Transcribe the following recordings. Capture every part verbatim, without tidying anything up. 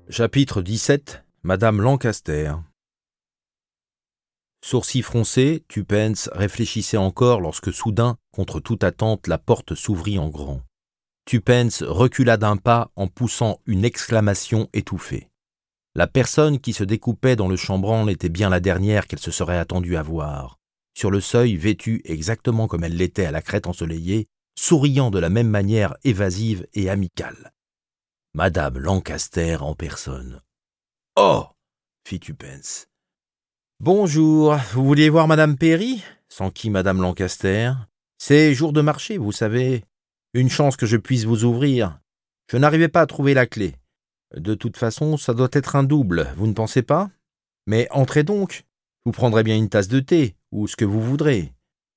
Chapitre dix-sept. Madame Lancaster. Sourcils froncés, Tuppence réfléchissait encore lorsque soudain, contre toute attente, la porte s'ouvrit en grand. Tuppence recula d'un pas en poussant une exclamation étouffée. La personne qui se découpait dans le chambranle était bien la dernière qu'elle se serait attendue à voir. Sur le seuil, vêtue exactement comme elle l'était à la Crête ensoleillée, souriant de la même manière évasive et amicale. Madame Lancaster en personne. « Oh !» fit Tuppence. « Bonjour, vous vouliez voir Madame Perry ?» s'enquit Madame Lancaster. « C'est jour de marché, vous savez. Une chance que je puisse vous ouvrir. Je n'arrivais pas à trouver la clé. De toute façon, ça doit être un double, vous ne pensez pas ? Mais entrez donc, vous prendrez bien une tasse de thé, ou ce que vous voudrez. »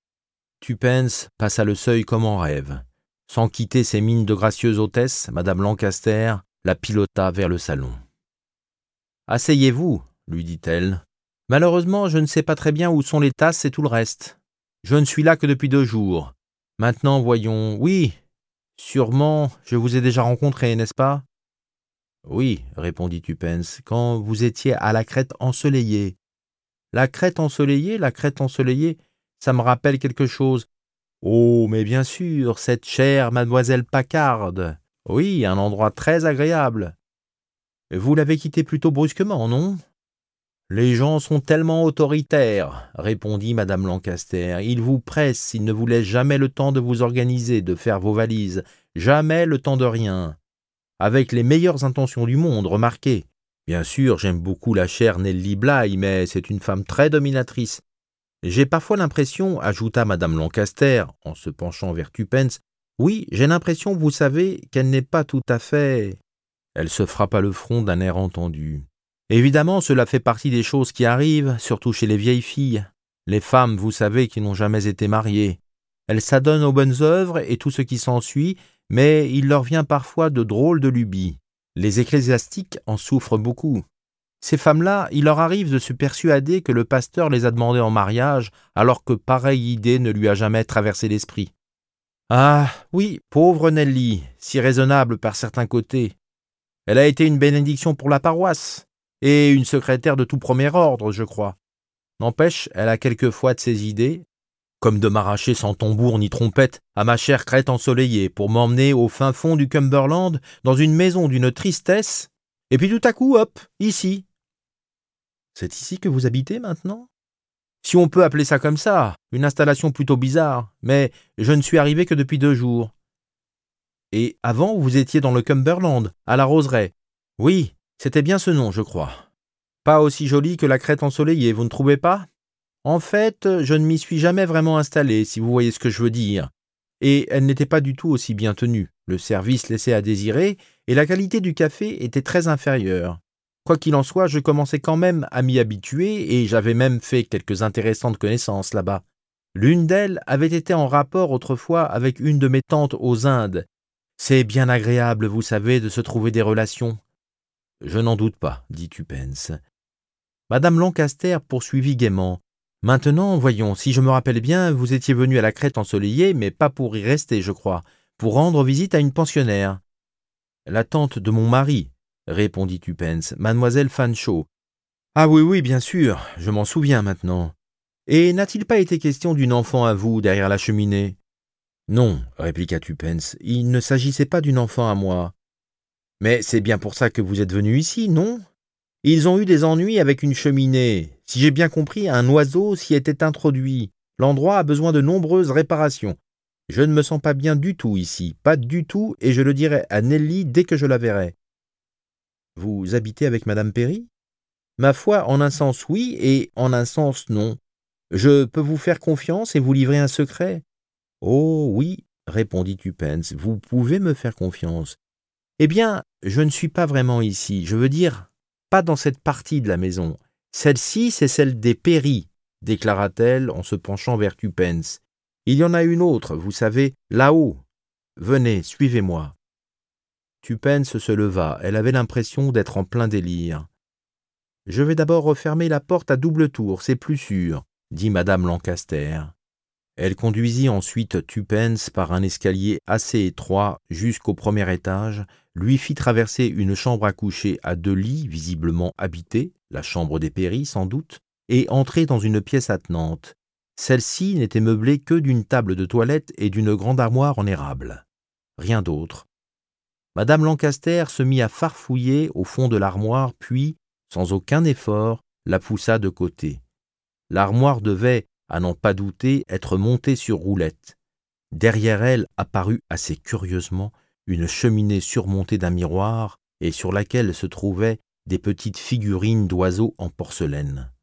Tuppence passa le seuil comme en rêve. Sans quitter ses mines de gracieuse hôtesse, Madame Lancaster la pilota vers le salon. « Asseyez-vous, lui dit-elle. Malheureusement, je ne sais pas très bien où sont les tasses et tout le reste. Je ne suis là que depuis deux jours. Maintenant, voyons... Oui, sûrement, je vous ai déjà rencontré, n'est-ce pas ? » « Oui, répondit Tuppence, quand vous étiez à la Crête ensoleillée. »« La Crête ensoleillée, la Crête ensoleillée, ça me rappelle quelque chose. » « Oh, mais bien sûr, cette chère mademoiselle Packard. Oui, un endroit très agréable. Vous l'avez quitté plutôt brusquement, non ? » « Les gens sont tellement autoritaires, répondit Madame Lancaster. Ils vous pressent, ils ne vous laissent jamais le temps de vous organiser, de faire vos valises, jamais le temps de rien. Avec les meilleures intentions du monde, remarquez. Bien sûr, j'aime beaucoup la chère Nelly Bly, mais c'est une femme très dominatrice. J'ai parfois l'impression, ajouta Madame Lancaster, en se penchant vers Tuppence, oui, j'ai l'impression, vous savez, qu'elle n'est pas tout à fait... Elle se frappa le front d'un air entendu. Évidemment, cela fait partie des choses qui arrivent, surtout chez les vieilles filles. Les femmes, vous savez, qui n'ont jamais été mariées. Elles s'adonnent aux bonnes œuvres et tout ce qui s'ensuit, mais il leur vient parfois de drôles de lubies. Les ecclésiastiques en souffrent beaucoup. Ces femmes-là, il leur arrive de se persuader que le pasteur les a demandées en mariage, alors que pareille idée ne lui a jamais traversé l'esprit. Ah, oui, pauvre Nelly, si raisonnable par certains côtés. Elle a été une bénédiction pour la paroisse, et une secrétaire de tout premier ordre, je crois. N'empêche, elle a quelquefois de ses idées, comme de m'arracher sans tambour ni trompette à ma chère Crête ensoleillée pour m'emmener au fin fond du Cumberland, dans une maison d'une tristesse, et puis tout à coup, hop, ici. C'est ici que vous habitez maintenant ? Si on peut appeler ça comme ça, une installation plutôt bizarre, mais je ne suis arrivé que depuis deux jours. Et avant, vous étiez dans le Cumberland, à la Roseraie. Oui, c'était bien ce nom, je crois. Pas aussi joli que la Crête ensoleillée, vous ne trouvez pas ? En fait, je ne m'y suis jamais vraiment installé, si vous voyez ce que je veux dire. Et elle n'était pas du tout aussi bien tenue. Le service laissait à désirer, et la qualité du café était très inférieure. Quoi qu'il en soit, je commençais quand même à m'y habituer et j'avais même fait quelques intéressantes connaissances là-bas. L'une d'elles avait été en rapport autrefois avec une de mes tantes aux Indes. C'est bien agréable, vous savez, de se trouver des relations. Je n'en doute pas, dit Tuppence. Madame Lancaster poursuivit gaiement. Maintenant, voyons, si je me rappelle bien, vous étiez venu à la Crête ensoleillée, mais pas pour y rester, je crois, pour rendre visite à une pensionnaire. La tante de mon mari, répondit Tuppence, mademoiselle Fanshawe. Ah oui, oui, bien sûr, je m'en souviens maintenant. Et n'a-t-il pas été question d'une enfant à vous derrière la cheminée ? Non, répliqua Tuppence, il ne s'agissait pas d'une enfant à moi. Mais c'est bien pour ça que vous êtes venu ici, non ? Ils ont eu des ennuis avec une cheminée. Si j'ai bien compris, un oiseau s'y était introduit. L'endroit a besoin de nombreuses réparations. Je ne me sens pas bien du tout ici, pas du tout, et je le dirai à Nelly dès que je la verrai. Vous habitez avec Madame Perry ? Ma foi, en un sens oui, et en un sens non. Je peux vous faire confiance et vous livrer un secret ? Oh oui, répondit Tuppence, vous pouvez me faire confiance. Eh bien, je ne suis pas vraiment ici, je veux dire, pas dans cette partie de la maison. Celle-ci, c'est celle des Perry, déclara-t-elle en se penchant vers Tuppence. Il y en a une autre, vous savez, là-haut. Venez, suivez-moi. Tuppence se leva, elle avait l'impression d'être en plein délire. « Je vais d'abord refermer la porte à double tour, c'est plus sûr, dit Madame Lancaster. Elle conduisit ensuite Tupence par un escalier assez étroit jusqu'au premier étage, lui fit traverser une chambre à coucher à deux lits visiblement habités, la chambre des Perry sans doute, et entrer dans une pièce attenante. Celle-ci n'était meublée que d'une table de toilette et d'une grande armoire en érable. Rien d'autre. Madame Lancaster se mit à farfouiller au fond de l'armoire, puis, sans aucun effort, la poussa de côté. L'armoire devait, à n'en pas douter, être montée sur roulette. Derrière elle apparut assez curieusement une cheminée surmontée d'un miroir et sur laquelle se trouvaient des petites figurines d'oiseaux en porcelaine.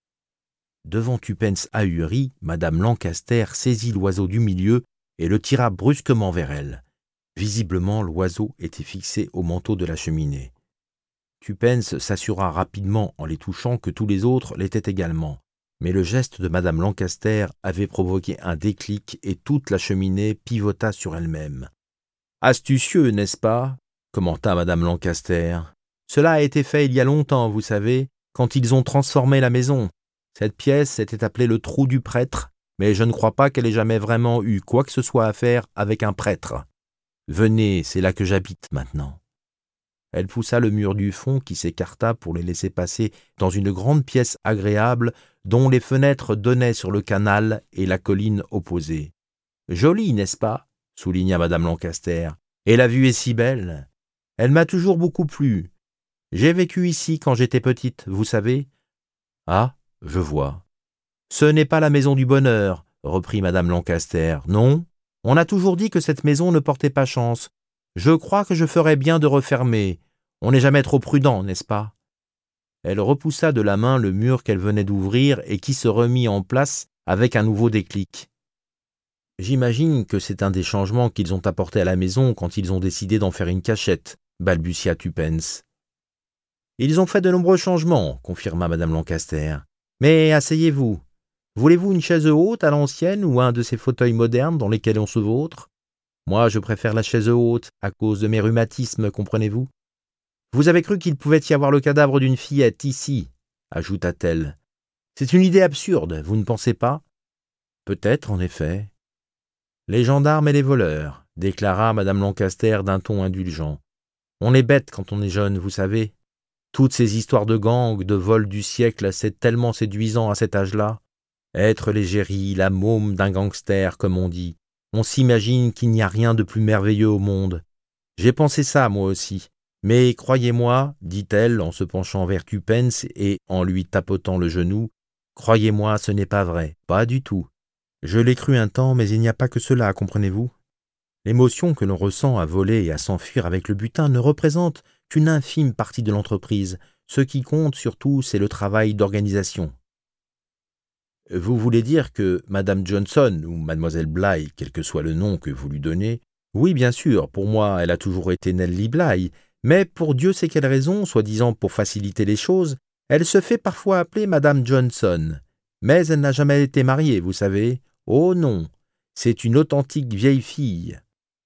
Devant Tupence ahurie, Madame Lancaster saisit l'oiseau du milieu et le tira brusquement vers elle. Visiblement, l'oiseau était fixé au manteau de la cheminée. Tupence s'assura rapidement en les touchant que tous les autres l'étaient également. Mais le geste de Madame Lancaster avait provoqué un déclic et toute la cheminée pivota sur elle-même. « Astucieux, n'est-ce pas ?» commenta Madame Lancaster. « Cela a été fait il y a longtemps, vous savez, quand ils ont transformé la maison. Cette pièce était appelée le trou du prêtre, mais je ne crois pas qu'elle ait jamais vraiment eu quoi que ce soit à faire avec un prêtre. Venez, c'est là que j'habite maintenant. » Elle poussa le mur du fond qui s'écarta pour les laisser passer dans une grande pièce agréable dont les fenêtres donnaient sur le canal et la colline opposée. « Jolie, n'est-ce pas ?» souligna Madame Lancaster. « Et la vue est si belle. Elle m'a toujours beaucoup plu. J'ai vécu ici quand j'étais petite, vous savez. »« Ah, je vois. »« Ce n'est pas la maison du bonheur, » reprit Madame Lancaster. « Non, on a toujours dit que cette maison ne portait pas chance. Je crois que je ferais bien de refermer. On n'est jamais trop prudent, n'est-ce pas ?» Elle repoussa de la main le mur qu'elle venait d'ouvrir et qui se remit en place avec un nouveau déclic. « J'imagine que c'est un des changements qu'ils ont apportés à la maison quand ils ont décidé d'en faire une cachette, » balbutia Tupence. « Ils ont fait de nombreux changements, » confirma Madame Lancaster. « Mais asseyez-vous. Voulez-vous une chaise haute à l'ancienne ou un de ces fauteuils modernes dans lesquels on se vautre ? Moi, je préfère la chaise haute, à cause de mes rhumatismes, comprenez-vous ? Vous avez cru qu'il pouvait y avoir le cadavre d'une fillette ici, ajouta-t-elle. C'est une idée absurde, vous ne pensez pas ? Peut-être, en effet. Les gendarmes et les voleurs, déclara Madame Lancaster d'un ton indulgent. On est bête quand on est jeune, vous savez. Toutes ces histoires de gangs, de vols du siècle, c'est tellement séduisant à cet âge-là. Être l'égérie, la môme d'un gangster, comme on dit. On s'imagine qu'il n'y a rien de plus merveilleux au monde. J'ai pensé ça, moi aussi. Mais croyez-moi, dit-elle en se penchant vers Tupence et en lui tapotant le genou, croyez-moi, ce n'est pas vrai, pas du tout. Je l'ai cru un temps, mais il n'y a pas que cela, comprenez-vous ? L'émotion que l'on ressent à voler et à s'enfuir avec le butin ne représente qu'une infime partie de l'entreprise. Ce qui compte surtout, c'est le travail d'organisation. Vous voulez dire que Madame Johnson ou Mademoiselle Bligh, quel que soit le nom que vous lui donnez, oui, bien sûr, pour moi, elle a toujours été Nellie Bligh, mais pour Dieu sait quelle raison, soi-disant pour faciliter les choses, elle se fait parfois appeler Madame Johnson. Mais elle n'a jamais été mariée, vous savez. Oh non, c'est une authentique vieille fille.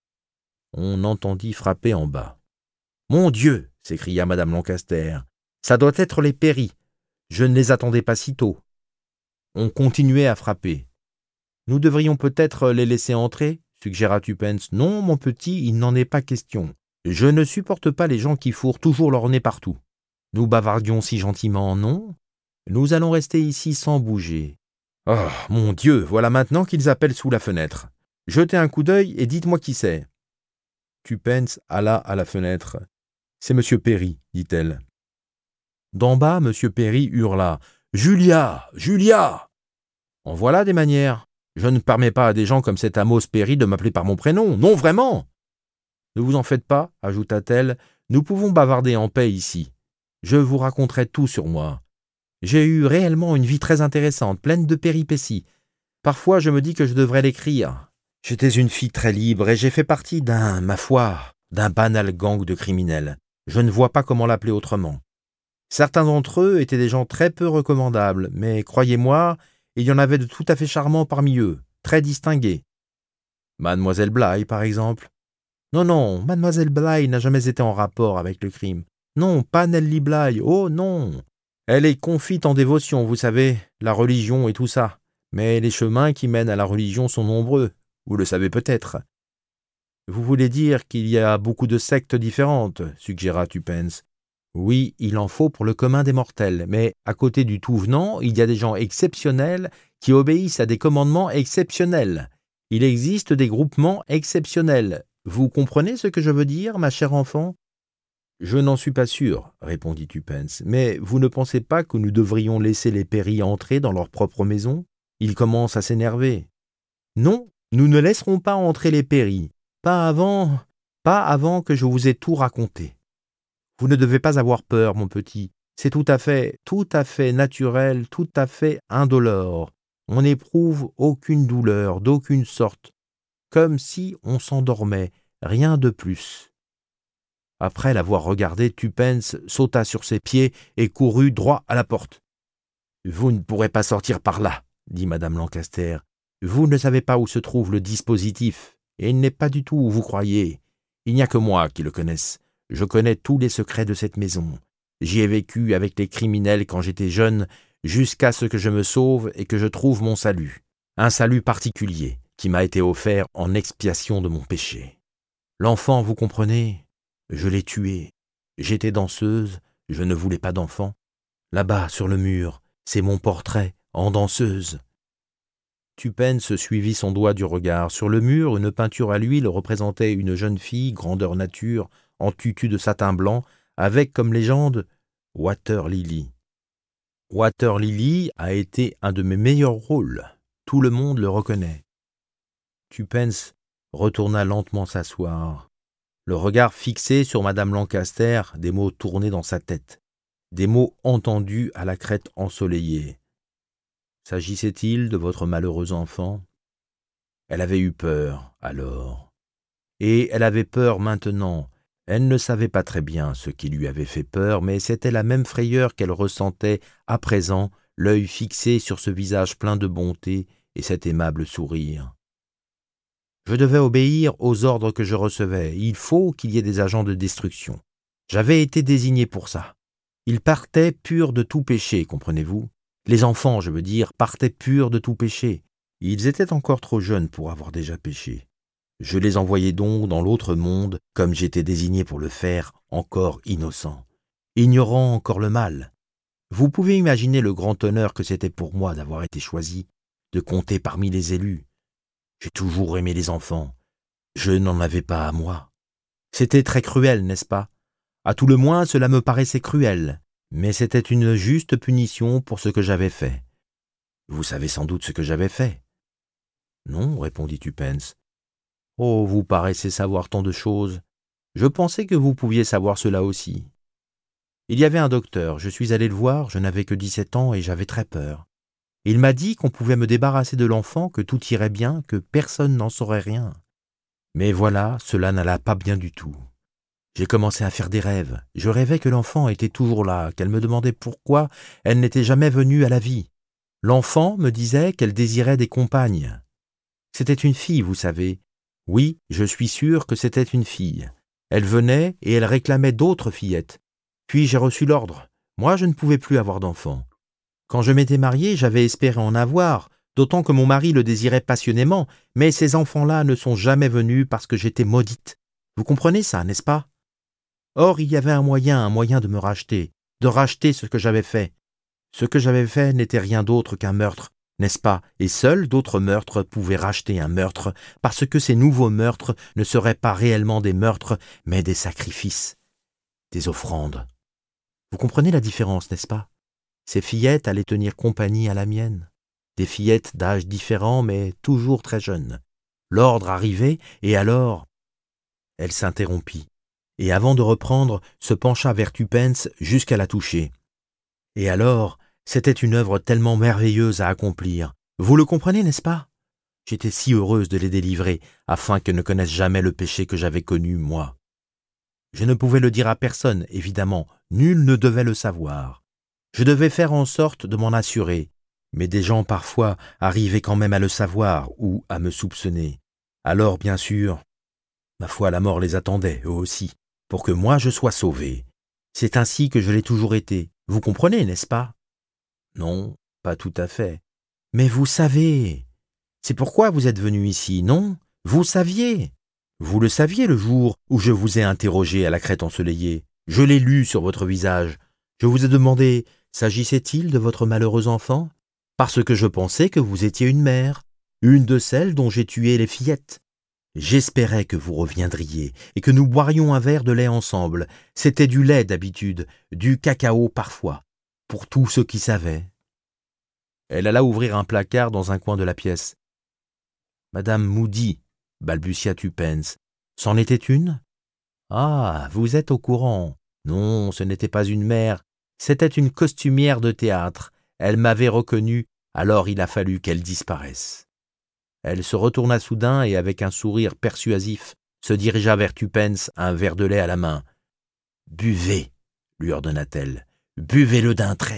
On entendit frapper en bas. « Mon Dieu !» s'écria Madame Lancaster. « Ça doit être les Perry. Je ne les attendais pas si tôt. » On continuait à frapper. « Nous devrions peut-être les laisser entrer ?» suggéra Tupence. « Non, mon petit, il n'en est pas question. Je ne supporte pas les gens qui fourrent toujours leur nez partout. Nous bavardions si gentiment, non ? Nous allons rester ici sans bouger. Oh, mon Dieu, voilà maintenant qu'ils appellent sous la fenêtre. Jetez un coup d'œil et dites-moi qui c'est. » Tupence alla à la fenêtre. « C'est Monsieur Perry, dit-elle. » D'en bas, Monsieur Perry hurla. « Julia, Julia !» En voilà des manières. Je ne permets pas à des gens comme cet Amos Perry de m'appeler par mon prénom. Non, vraiment. Ne vous en faites pas, ajouta-t-elle. Nous pouvons bavarder en paix ici. Je vous raconterai tout sur moi. J'ai eu réellement une vie très intéressante, pleine de péripéties. Parfois, je me dis que je devrais l'écrire. J'étais une fille très libre et j'ai fait partie d'un, ma foi, d'un banal gang de criminels. Je ne vois pas comment l'appeler autrement. Certains d'entre eux étaient des gens très peu recommandables, mais croyez-moi, il y en avait de tout à fait charmants parmi eux, très distingués. Mademoiselle Bligh, par exemple. Non, non, Mademoiselle Bligh n'a jamais été en rapport avec le crime. Non, pas Nellie Bligh, oh non. Elle est confite en dévotion, vous savez, la religion et tout ça. Mais les chemins qui mènent à la religion sont nombreux, vous le savez peut-être. Vous voulez dire qu'il y a beaucoup de sectes différentes, suggéra Tupence. Oui, il en faut pour le commun des mortels, mais à côté du tout venant, il y a des gens exceptionnels qui obéissent à des commandements exceptionnels. Il existe des groupements exceptionnels. Vous comprenez ce que je veux dire, ma chère enfant ? Je n'en suis pas sûr, répondit Tupence, mais vous ne pensez pas que nous devrions laisser les péris entrer dans leur propre maison ? Ils commencent à s'énerver. Non, nous ne laisserons pas entrer les péris, pas avant, pas avant que je vous ai tout raconté. Vous ne devez pas avoir peur, mon petit. C'est tout à fait, tout à fait naturel, tout à fait indolore. On n'éprouve aucune douleur, d'aucune sorte, comme si on s'endormait, rien de plus. Après l'avoir regardé, Tupence sauta sur ses pieds et courut droit à la porte. « Vous ne pourrez pas sortir par là, » dit madame Lancaster. « Vous ne savez pas où se trouve le dispositif, et il n'est pas du tout où vous croyez. Il n'y a que moi qui le connaisse. Je connais tous les secrets de cette maison. J'y ai vécu avec les criminels quand j'étais jeune, jusqu'à ce que je me sauve et que je trouve mon salut. Un salut particulier qui m'a été offert en expiation de mon péché. L'enfant, vous comprenez ? Je l'ai tué. J'étais danseuse, je ne voulais pas d'enfant. Là-bas, sur le mur, c'est mon portrait, en danseuse. » Tupence suivit son doigt du regard. Sur le mur, une peinture à l'huile représentait une jeune fille, grandeur nature, en tutu de satin blanc, avec comme légende « Water Lily ». Water Lily a été un de mes meilleurs rôles. Tout le monde le reconnaît. Tupence retourna lentement s'asseoir, le regard fixé sur madame Lancaster, des mots tournés dans sa tête, des mots entendus à la crête ensoleillée. S'agissait-il de votre malheureux enfant ? Elle avait eu peur, alors. Et elle avait peur maintenant. Elle ne savait pas très bien ce qui lui avait fait peur, mais c'était la même frayeur qu'elle ressentait à présent, l'œil fixé sur ce visage plein de bonté et cet aimable sourire. Je devais obéir aux ordres que je recevais. Il faut qu'il y ait des agents de destruction. J'avais été désigné pour ça. Ils partaient purs de tout péché, comprenez-vous ? Les enfants, je veux dire, partaient purs de tout péché. Ils étaient encore trop jeunes pour avoir déjà péché. Je les envoyais donc dans l'autre monde, comme j'étais désigné pour le faire, encore innocents, ignorant encore le mal. Vous pouvez imaginer le grand honneur que c'était pour moi d'avoir été choisi, de compter parmi les élus. J'ai toujours aimé les enfants. Je n'en avais pas à moi. C'était très cruel, n'est-ce pas ? À tout le moins, cela me paraissait cruel, mais c'était une juste punition pour ce que j'avais fait. Vous savez sans doute ce que j'avais fait. Non, répondit Tupence. Oh, vous paraissez savoir tant de choses. Je pensais que vous pouviez savoir cela aussi. Il y avait un docteur, je suis allé le voir, je n'avais que dix-sept ans et j'avais très peur. Il m'a dit qu'on pouvait me débarrasser de l'enfant, que tout irait bien, que personne n'en saurait rien. Mais voilà, cela n'alla pas bien du tout. J'ai commencé à faire des rêves. Je rêvais que l'enfant était toujours là, qu'elle me demandait pourquoi elle n'était jamais venue à la vie. L'enfant me disait qu'elle désirait des compagnes. C'était une fille, vous savez. Oui, je suis sûr que c'était une fille. Elle venait et elle réclamait d'autres fillettes. Puis j'ai reçu l'ordre. Moi, je ne pouvais plus avoir d'enfant. Quand je m'étais mariée, j'avais espéré en avoir, d'autant que mon mari le désirait passionnément, mais ces enfants-là ne sont jamais venus parce que j'étais maudite. Vous comprenez ça, n'est-ce pas ? Or, il y avait un moyen, un moyen de me racheter, de racheter ce que j'avais fait. Ce que j'avais fait n'était rien d'autre qu'un meurtre, n'est-ce pas ? Et seuls d'autres meurtres pouvaient racheter un meurtre, parce que ces nouveaux meurtres ne seraient pas réellement des meurtres, mais des sacrifices, des offrandes. Vous comprenez la différence, n'est-ce pas ? Ces fillettes allaient tenir compagnie à la mienne, des fillettes d'âge différent, mais toujours très jeunes. L'ordre arrivait, et alors... Elle s'interrompit, et avant de reprendre, se pencha vers Tupence jusqu'à la toucher. Et alors... C'était une œuvre tellement merveilleuse à accomplir. Vous le comprenez, n'est-ce pas ? J'étais si heureuse de les délivrer, afin qu'elles ne connaissent jamais le péché que j'avais connu, moi. Je ne pouvais le dire à personne, évidemment. Nul ne devait le savoir. Je devais faire en sorte de m'en assurer. Mais des gens, parfois, arrivaient quand même à le savoir ou à me soupçonner. Alors, bien sûr, ma foi, la mort les attendait, eux aussi, pour que moi je sois sauvé. C'est ainsi que je l'ai toujours été. Vous comprenez, n'est-ce pas ? Non, pas tout à fait. Mais vous savez, c'est pourquoi vous êtes venu ici, non? Vous saviez. Vous le saviez le jour où je vous ai interrogé à la crête ensoleillée. Je l'ai lu sur votre visage. Je vous ai demandé, s'agissait-il de votre malheureux enfant? Parce que je pensais que vous étiez une mère, une de celles dont j'ai tué les fillettes. J'espérais que vous reviendriez et que nous boirions un verre de lait ensemble. C'était du lait d'habitude, du cacao parfois, pour tous ceux qui savaient. Elle alla ouvrir un placard dans un coin de la pièce. « Madame Moody, » balbutia Tupence, « c'en était une ?»« Ah, vous êtes au courant. Non, ce n'était pas une mère, c'était une costumière de théâtre. Elle m'avait reconnu, alors il a fallu qu'elle disparaisse. » Elle se retourna soudain et, avec un sourire persuasif, se dirigea vers Tupence, un verre de lait à la main. « Buvez, » lui ordonna-t-elle, « buvez-le d'un trait. »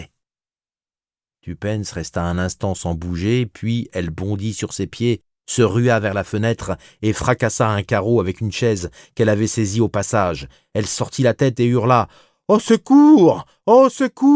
Tupence resta un instant sans bouger, puis elle bondit sur ses pieds, se rua vers la fenêtre et fracassa un carreau avec une chaise qu'elle avait saisie au passage. Elle sortit la tête et hurla « Au secours! Au secours !»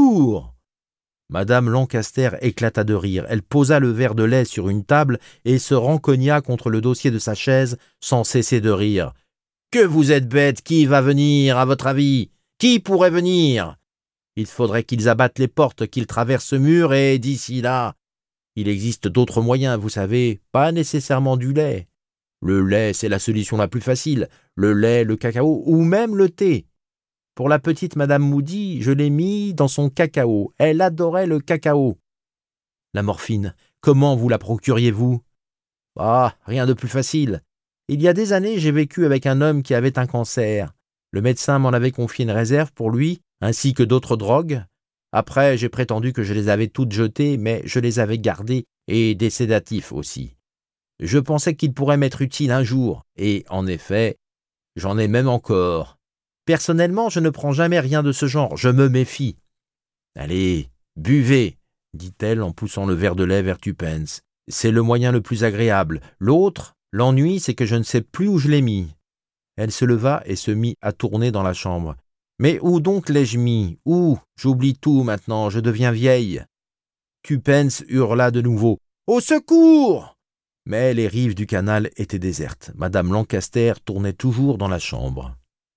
Madame Lancaster éclata de rire. Elle posa le verre de lait sur une table et se rencogna contre le dossier de sa chaise sans cesser de rire. « Que vous êtes bête! Qui va venir, à votre avis? Qui pourrait venir? Il faudrait qu'ils abattent les portes, qu'ils traversent ce mur et, d'ici là, il existe d'autres moyens, vous savez, pas nécessairement du lait. Le lait, c'est la solution la plus facile. Le lait, le cacao ou même le thé. Pour la petite Madame Moody, je l'ai mis dans son cacao. Elle adorait le cacao. La morphine, comment vous la procuriez-vous? Ah, rien de plus facile. Il y a des années, j'ai vécu avec un homme qui avait un cancer. Le médecin m'en avait confié une réserve pour lui, ainsi que d'autres drogues. Après, j'ai prétendu que je les avais toutes jetées, mais je les avais gardées, et des sédatifs aussi. Je pensais qu'ils pourraient m'être utiles un jour, et en effet, j'en ai même encore. Personnellement, je ne prends jamais rien de ce genre, je me méfie. « Allez, buvez, » dit-elle en poussant le verre de lait vers Tupence. « C'est le moyen le plus agréable. L'autre, l'ennui, c'est que je ne sais plus où je l'ai mis. » Elle se leva et se mit à tourner dans la chambre. « Mais où donc l'ai-je mis? Où? J'oublie tout maintenant, je deviens vieille. » Tupence hurla de nouveau. « Au secours !» Mais les rives du canal étaient désertes. Madame Lancaster tournait toujours dans la chambre.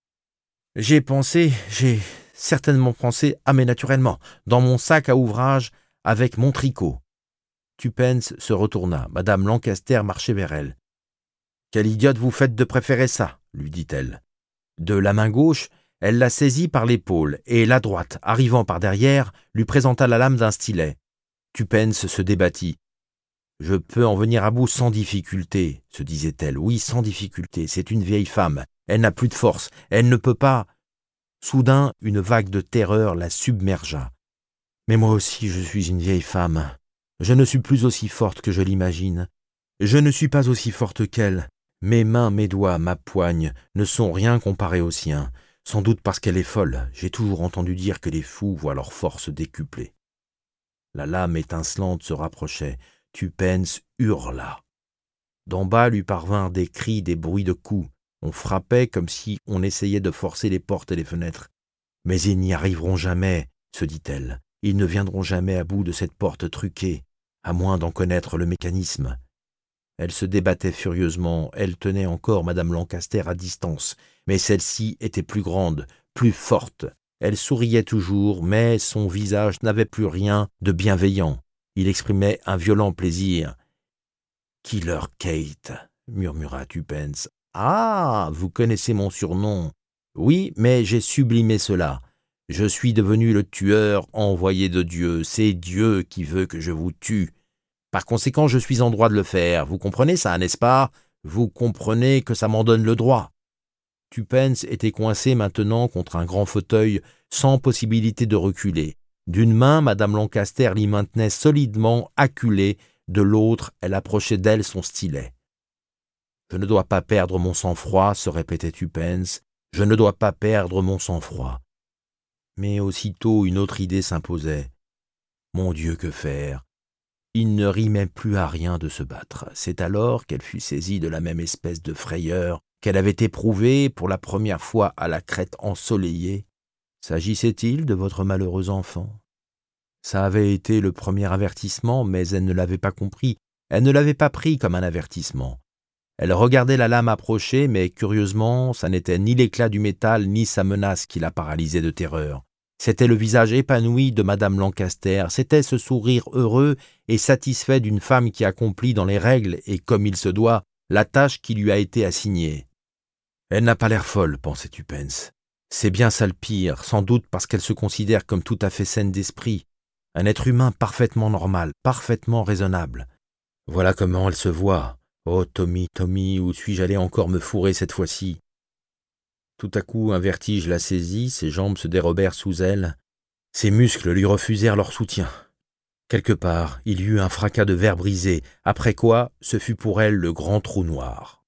« J'ai pensé, j'ai certainement pensé, ah mais naturellement, dans mon sac à ouvrage avec mon tricot. » Tupence se retourna. Madame Lancaster marchait vers elle. « Quelle idiote vous faites de préférer ça ?» lui dit-elle. De la main gauche, elle la saisit par l'épaule et la droite, arrivant par derrière, lui présenta la lame d'un stylet. Tupence se débattit. « Je peux en venir à bout sans difficulté, » se disait-elle. « Oui, sans difficulté, c'est une vieille femme. Elle n'a plus de force, elle ne peut pas... » Soudain, une vague de terreur la submergea. « Mais moi aussi, je suis une vieille femme. Je ne suis plus aussi forte que je l'imagine. Je ne suis pas aussi forte qu'elle. Mes mains, mes doigts, ma poigne ne sont rien comparés aux siens. Sans doute parce qu'elle est folle. J'ai toujours entendu dire que les fous voient leur force décuplée. » La lame étincelante se rapprochait. Tupence hurla. D'en bas lui parvinrent des cris, des bruits de coups. On frappait comme si on essayait de forcer les portes et les fenêtres. « Mais ils n'y arriveront jamais, » se dit-elle. « Ils ne viendront jamais à bout de cette porte truquée, à moins d'en connaître le mécanisme. » Elle se débattait furieusement. Elle tenait encore Madame Lancaster à distance, mais celle-ci était plus grande, plus forte. Elle souriait toujours, mais son visage n'avait plus rien de bienveillant. Il exprimait un violent plaisir. « Killer Kate » murmura Tupence. « Ah, vous connaissez mon surnom. Oui, mais j'ai sublimé cela. Je suis devenu le tueur envoyé de Dieu. C'est Dieu qui veut que je vous tue. Par conséquent, je suis en droit de le faire. Vous comprenez ça, n'est-ce pas? Vous comprenez que ça m'en donne le droit. » Tupence était coincée maintenant contre un grand fauteuil, sans possibilité de reculer. D'une main, Madame Lancaster l'y maintenait solidement acculée, de l'autre, elle approchait d'elle son stylet. « Je ne dois pas perdre mon sang-froid, » se répétait Tupence. « Je ne dois pas perdre mon sang-froid. » Mais aussitôt une autre idée s'imposait. Mon Dieu, que faire? Il ne rimait plus à rien de se battre. C'est alors qu'elle fut saisie de la même espèce de frayeur qu'elle avait éprouvée pour la première fois à la crête ensoleillée. S'agissait-il de votre malheureux enfant? Ça avait été le premier avertissement, mais elle ne l'avait pas compris. Elle ne l'avait pas pris comme un avertissement. Elle regardait la lame approcher, mais curieusement, ça n'était ni l'éclat du métal, ni sa menace qui la paralysait de terreur. C'était le visage épanoui de Madame Lancaster, c'était ce sourire heureux et satisfait d'une femme qui accomplit dans les règles et comme il se doit la tâche qui lui a été assignée. Elle n'a pas l'air folle, pensait Tuppence. C'est bien ça le pire, sans doute parce qu'elle se considère comme tout à fait saine d'esprit, un être humain parfaitement normal, parfaitement raisonnable. Voilà comment elle se voit. Oh Tommy, Tommy, où suis-je allé encore me fourrer cette fois-ci? Tout à coup, un vertige la saisit, ses jambes se dérobèrent sous elle, ses muscles lui refusèrent leur soutien. Quelque part, il y eut un fracas de verre brisé, après quoi ce fut pour elle le grand trou noir.